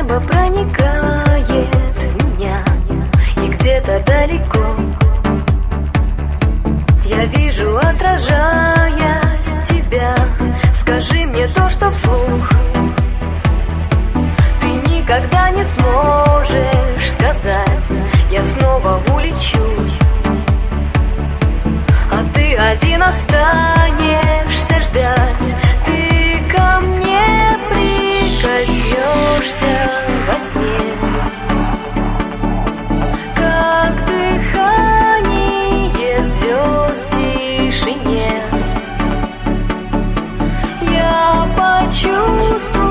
небо проникает в меня, и где-то далеко я вижу, отражаясь тебя. Скажи мне то, что вслух ты никогда не сможешь сказать. Я снова улечу, а ты один останешься ждать. Ты ко мне прикоснешься во сне, как дыхание звезд в тишине. Я почувствую